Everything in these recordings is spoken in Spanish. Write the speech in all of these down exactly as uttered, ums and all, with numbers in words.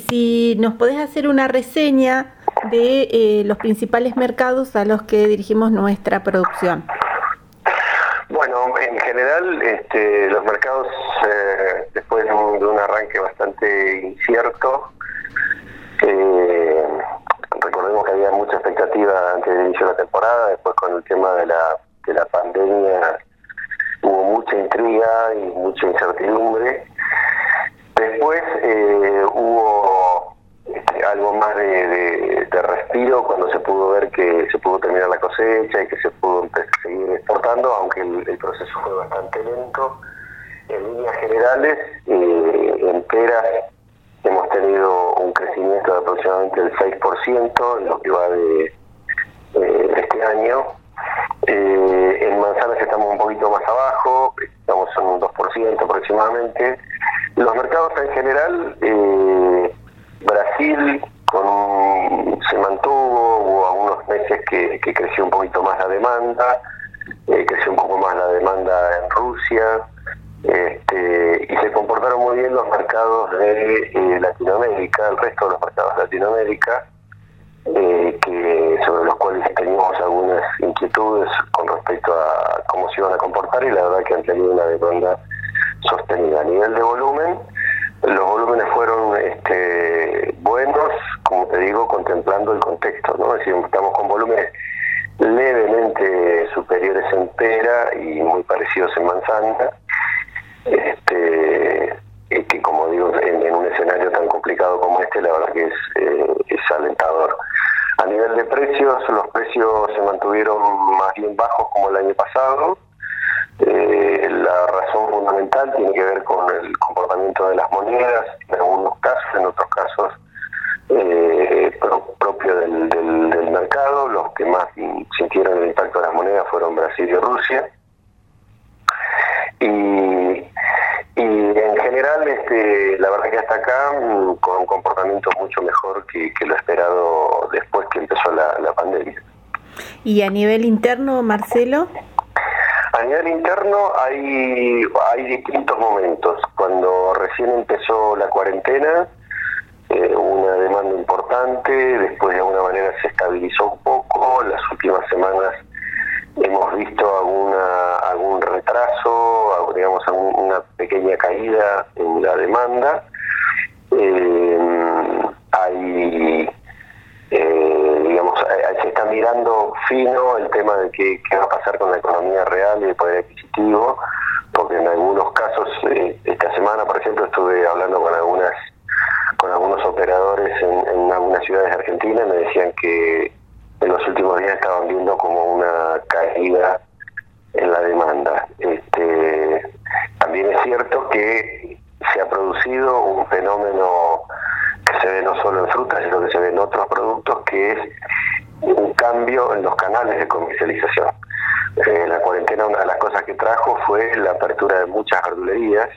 si nos podés hacer una reseña de eh, los principales mercados a los que dirigimos nuestra producción. Bueno, en general este, los mercados, eh, después de un, de un arranque bastante incierto, eh, recordemos que había mucha expectativa antes del inicio de la temporada, después con el tema de la, de la pandemia hubo mucha intriga y mucha incertidumbre. Después eh, hubo este, algo más de, de, de respiro cuando se pudo ver que se pudo terminar la cosecha y que se pudo seguir exportando, aunque el, el proceso fue bastante lento. En líneas generales, eh, en peras hemos tenido un crecimiento de aproximadamente el seis por ciento en lo que va de, eh, de este año. Eh, en manzanas estamos un poquito más abajo, estamos en un dos por ciento aproximadamente. Los mercados en general, eh, Brasil con, se mantuvo, hubo algunos meses que, que creció un poquito más la demanda, eh, creció un poco más la demanda en Rusia, este, y se comportaron muy bien los mercados de eh, Latinoamérica, el resto de los mercados de Latinoamérica, eh, que sobre los cuales teníamos algunas inquietudes con respecto a cómo se iban a comportar, y la verdad que han tenido una demanda sostenida. A nivel de volumen, los volúmenes fueron este, buenos, como te digo, contemplando el contexto, ¿no? Es decir, estamos con volúmenes levemente superiores en pera y muy parecidos en manzana, este, que como digo, en, en un escenario tan complicado como este, la verdad que es, eh, es alentador. A nivel de precios, los precios se mantuvieron más bien bajos como el año pasado. Eh, la razón fundamental tiene que ver con el comportamiento de las monedas, en algunos casos, en otros casos eh, pro, propio del, del, del mercado. Los que más sintieron el impacto de las monedas fueron Brasil y Rusia. Y, y en general, este, la verdad que hasta acá, con un comportamiento mucho mejor que, que lo esperado después que empezó la, la pandemia. ¿Y a nivel interno, Marcelo? A nivel interno hay, hay distintos momentos. Cuando recién empezó la cuarentena, eh, hubo una demanda importante, después de alguna manera se estabilizó un poco. Las últimas semanas hemos visto alguna algún retraso, digamos, una pequeña caída en la demanda. Eh, hay... Eh, digamos, se está mirando fino el tema de qué, qué va a pasar con la economía real y el poder adquisitivo, porque en algunos casos, eh, esta semana por ejemplo estuve hablando con algunas con algunos operadores en, en algunas ciudades de Argentina, y me decían que en los últimos días estaban viendo como una caída en la demanda. Este, también es cierto que se ha producido un fenómeno que se ve no solo en frutas, sino que se ve en otros productos, que es un cambio en los canales de comercialización. Eh, la cuarentena, una de las cosas que trajo fue la apertura de muchas verdulerías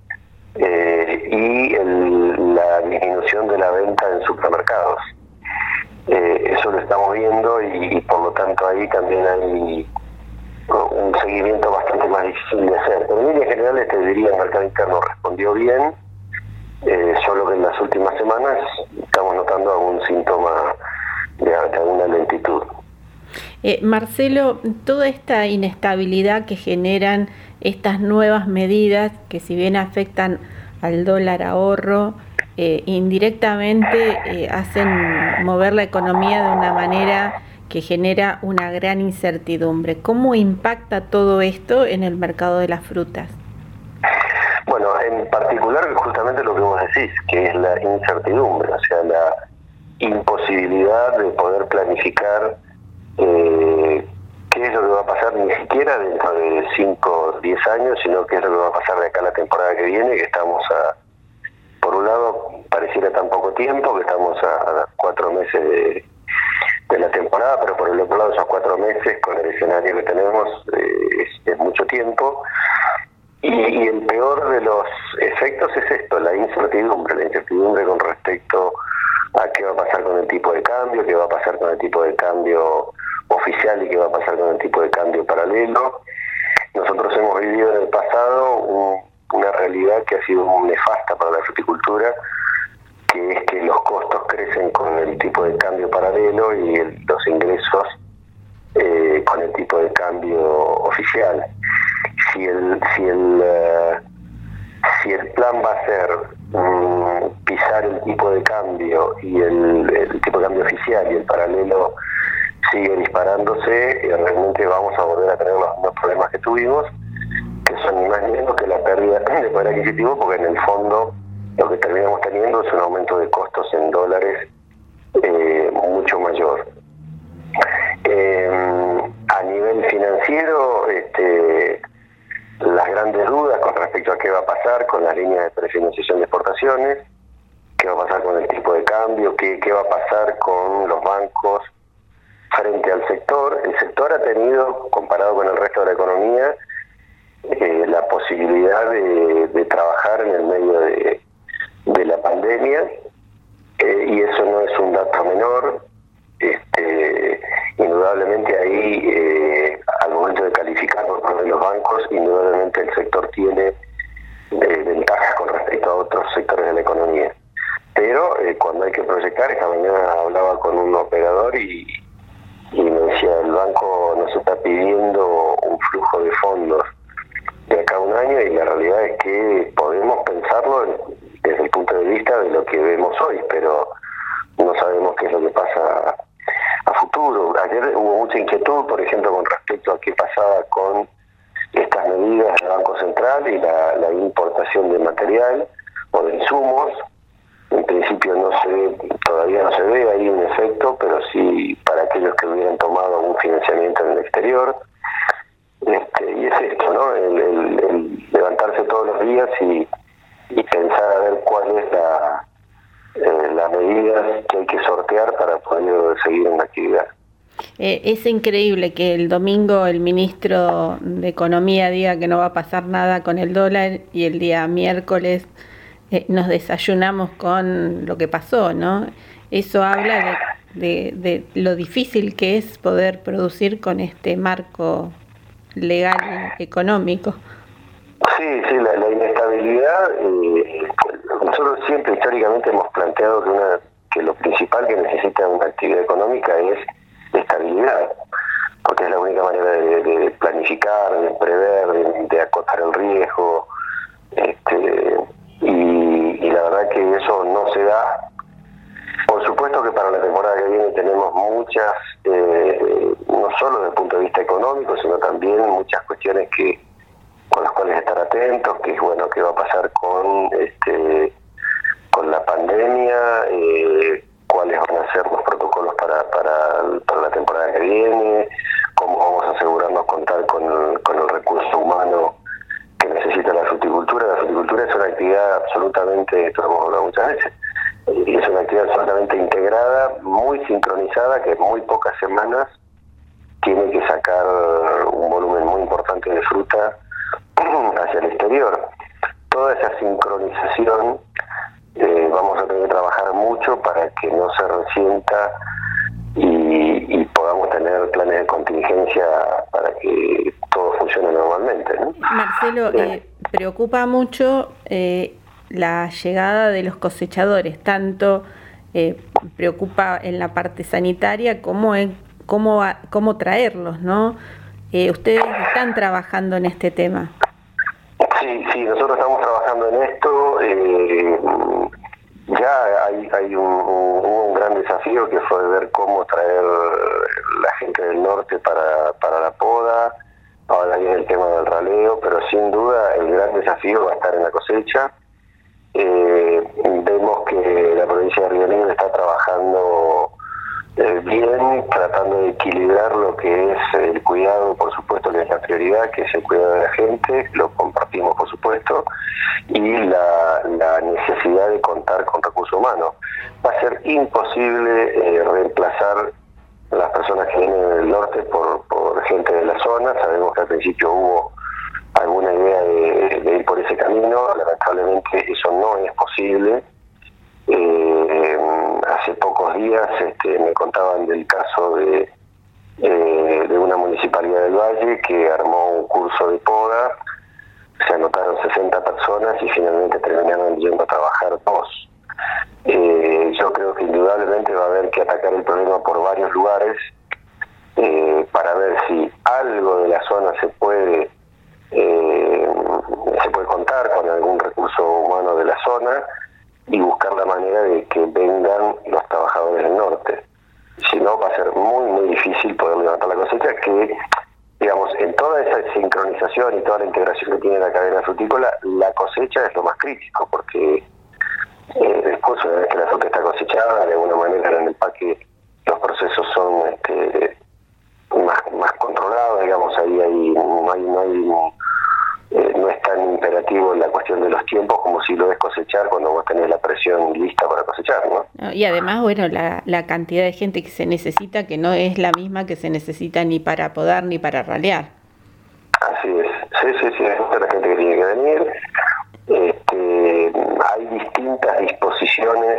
eh, y el, la disminución de la venta en supermercados. Eh, eso lo estamos viendo y, y por lo tanto ahí también hay un seguimiento bastante más difícil de hacer. Pero en líneas generales te diría el mercado interno respondió bien, eh, solo que en las últimas semanas estamos notando algún síntoma de, de alguna lentitud. Eh, Marcelo, toda esta inestabilidad que generan estas nuevas medidas, que si bien afectan al dólar ahorro, eh, indirectamente eh, hacen mover la economía de una manera que genera una gran incertidumbre. ¿Cómo impacta todo esto en el mercado de las frutas? Bueno, en particular justamente lo que vos decís, que es la incertidumbre, o sea, la imposibilidad de poder planificar eh, qué es lo que va a pasar ni siquiera dentro de cinco o diez años, sino qué es lo que va a pasar de acá a la temporada que viene, que estamos a, por un lado, pareciera tan poco tiempo, que estamos a, a cuatro meses de, de la temporada, pero por el otro lado, esos cuatro meses, con el escenario que tenemos, eh, es, es mucho tiempo. Y, y el peor de los efectos es esto, la incertidumbre, la incertidumbre con respecto a qué va a pasar con el tipo de cambio, qué va a pasar con el tipo de cambio oficial y qué va a pasar con el tipo de cambio paralelo. Nosotros hemos vivido en el pasado un, una realidad que ha sido muy nefasta para la fruticultura, que es que los el tipo de cambio paralelo y el, los ingresos eh, con el tipo de cambio oficial. Si el si el uh, si el plan va a ser um, pisar el tipo de cambio y el, el tipo de cambio oficial y el paralelo sigue disparándose, eh, realmente vamos a volver a tener los mismos problemas que tuvimos, que son ni más ni menos que la pérdida de poder adquisitivo, porque en el fondo lo que terminamos teniendo es un aumento de costos en dólares eh, mucho mayor. Eh, a nivel financiero, este, las grandes dudas con respecto a qué va a pasar con las líneas de prefinanciación de exportaciones, qué va a pasar con el tipo de cambio, qué, qué va a pasar con los bancos frente al sector. El sector ha tenido, comparado con el resto de la economía, eh, la posibilidad de, de trabajar en el medio de, de la pandemia, eh, y eso no es un dato menor. Este, indudablemente ahí, eh, al momento de calificar por parte de los bancos, indudablemente el sector tiene eh, ventajas con respecto a otros sectores de la economía. Pero eh, cuando hay que proyectar, esta mañana hablaba con un operador y, y me decía, el banco nos está pidiendo un flujo de fondos de acá a un año, y la realidad es que podemos pensarlo desde el punto de vista de lo que vemos hoy, pero no sabemos qué es lo que pasa a futuro. Ayer hubo mucha inquietud, por ejemplo, con respecto a qué pasaba con estas medidas del Banco Central y la, la importación de material o de insumos. En principio no se ve, todavía no se ve ahí un efecto, pero sí para aquellos que hubieran tomado algún financiamiento en el exterior. Este, y es esto, ¿no? El, el, el levantarse todos los días y, y pensar a ver cuál es la Eh, las medidas que hay que sortear para poder seguir en la actividad. Eh, es increíble que el domingo el ministro de Economía diga que no va a pasar nada con el dólar y el día miércoles eh, nos desayunamos con lo que pasó, ¿no? Eso habla de, de, de lo difícil que es poder producir con este marco legal económico. Sí, sí, la, la inestabilidad. Eh, nosotros siempre históricamente hemos planteado que, una, que lo principal que necesita una actividad económica es estabilidad, porque es la única manera de, de planificar, de prever, de, de acotar el riesgo, este, y, y la verdad que eso no se da. Por supuesto que para la temporada que viene tenemos muchas, eh, no solo desde el punto de vista económico, sino también muchas cuestiones que con las cuales estar atentos, que es bueno qué va a pasar con este con la pandemia, eh, cuáles van a ser los protocolos para, para, para la temporada que viene, cómo vamos a asegurarnos contar con el, con el recurso humano que necesita la fruticultura. La fruticultura es una actividad absolutamente, esto lo hemos hablado muchas veces, y es una actividad absolutamente integrada, muy sincronizada, que en muy pocas semanas tiene que sacar un volumen muy importante de fruta hacia el exterior. Toda esa sincronización eh, vamos a tener que trabajar mucho para que no se resienta y, y podamos tener planes de contingencia para que todo funcione normalmente, ¿no? Marcelo, eh, preocupa mucho eh, la llegada de los cosechadores, tanto eh, preocupa en la parte sanitaria como en cómo, cómo traerlos, ¿no? Eh, ustedes están trabajando en este tema. Sí, sí, nosotros estamos trabajando en esto. Eh, ya hay, hay un, un, un gran desafío que fue ver cómo traer la gente del norte para, para la poda. Ahora viene el tema del raleo, pero sin duda el gran desafío va a estar en la cosecha. Eh, vemos que la provincia de Río Negro está trabajando eh, bien, tratando de equilibrar lo que es el cuidado, por supuesto que es la prioridad, que es el cuidado de la gente, lo compartimos por supuesto, y la, la necesidad de contar con recursos humanos. Va a ser imposible eh, reemplazar las personas que vienen del norte por, por gente de la zona. Sabemos que al principio hubo alguna idea de, de ir por ese camino, lamentablemente eso no es posible. Eh, hace pocos días este, me contaban del caso de, eh, de una municipalidad del Valle que armó un curso de poda, se anotaron sesenta personas y finalmente terminaron yendo a trabajar dos. Eh, yo creo que indudablemente va a haber que atacar el problema por varios lugares eh, para ver si algo de la zona se puede eh, se puede contar con algún recurso humano de la zona y buscar la manera de que vengan los trabajadores del norte. Si no, va a ser muy, muy difícil poder levantar la cosecha, que, digamos, en toda esa sincronización y toda la integración que tiene la cadena frutícola, la cosecha es lo más crítico, porque eh, después, una vez que la fruta está cosechada, de alguna manera en el empaque los procesos son este, más, más controlados, digamos, ahí hay, no hay, no hay eh, no es tan imperativo en la cuestión de los tiempos como si lo es cosechar cuando vos tenés la presión lista para cosechar, ¿no? Y además, bueno, la, la cantidad de gente que se necesita, que no es la misma que se necesita ni para podar ni para ralear. Así es, sí, sí, sí, es mucha la gente que tiene que venir. Este, hay distintas disposiciones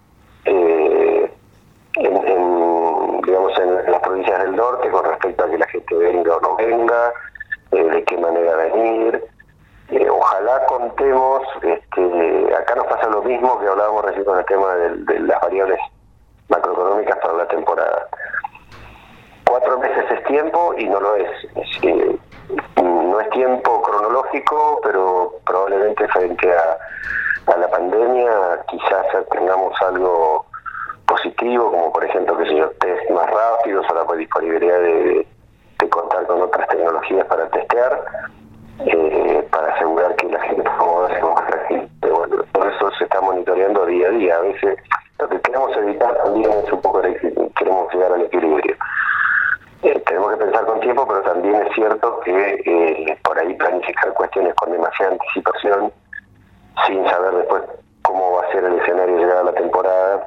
eh, en, en, digamos, en las provincias del norte con respecto a que la gente venga o no venga, eh, de qué manera venir. Eh, ojalá contemos, este, acá nos pasa lo mismo que hablábamos recién con el tema de, de las variables macroeconómicas para la temporada. Cuatro meses es tiempo y no lo es. es eh, no es tiempo cronológico, pero probablemente frente a, a la pandemia quizás tengamos algo positivo, como por ejemplo, que sé yo, test más rápidos o la disponibilidad de, de contar con otras tecnologías para testear, eh, para asegurar que la gente se sea más tranquila. Bueno, todo eso se está monitoreando día a día. A veces lo que queremos evitar también es un poco el, queremos llegar al equilibrio. Eh, tenemos que pensar con tiempo, pero también es cierto que eh, por ahí planificar cuestiones con demasiada anticipación, sin saber después cómo va a ser el escenario llegada a la temporada,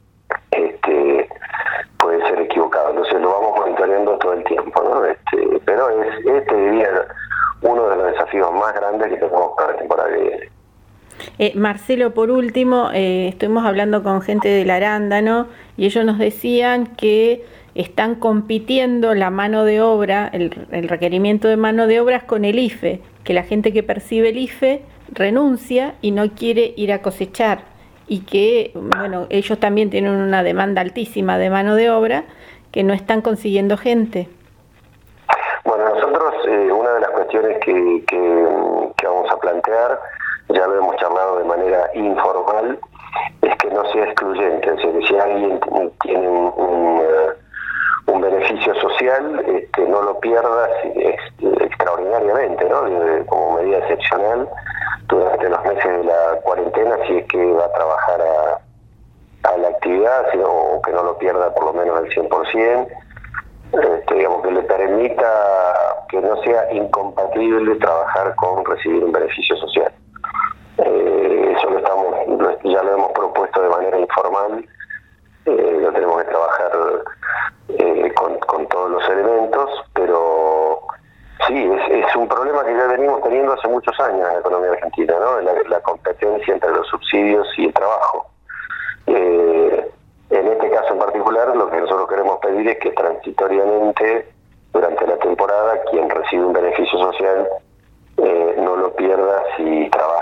este, puede ser equivocado. Entonces lo vamos monitoreando todo el tiempo, ¿no? Este, pero es este diría uno de los desafíos más grandes que tenemos para la temporada que viene. Eh, Marcelo, por último, eh, estuvimos hablando con gente del Arándano y ellos nos decían que están compitiendo la mano de obra, el, el requerimiento de mano de obras con el I F E, que la gente que percibe el I F E renuncia y no quiere ir a cosechar, y que, bueno, ellos también tienen una demanda altísima de mano de obra, que no están consiguiendo gente. Bueno, nosotros eh, una de las cuestiones que, que, que vamos a plantear, ya lo hemos charlado de manera informal, es que no sea excluyente. Es decir, si alguien tiene un, un, un beneficio social, este, no lo pierda extraordinariamente, ¿no? Como medida excepcional durante los meses de la cuarentena, si es que va a trabajar a, a la actividad, sino, o que no lo pierda por lo menos al cien por ciento. Este, digamos, que le permita que no sea incompatible trabajar con recibir un beneficio social. Eh, eso lo estamos, lo, ya lo hemos propuesto de manera informal, eh, lo tenemos que trabajar eh, con, con todos los elementos, pero sí, es, es un problema que ya venimos teniendo hace muchos años en la economía argentina, ¿no? La, la competencia entre los subsidios y el trabajo. Eh, En este caso en particular, lo que nosotros queremos pedir es que transitoriamente, durante la temporada, quien recibe un beneficio social eh, no lo pierda si trabaja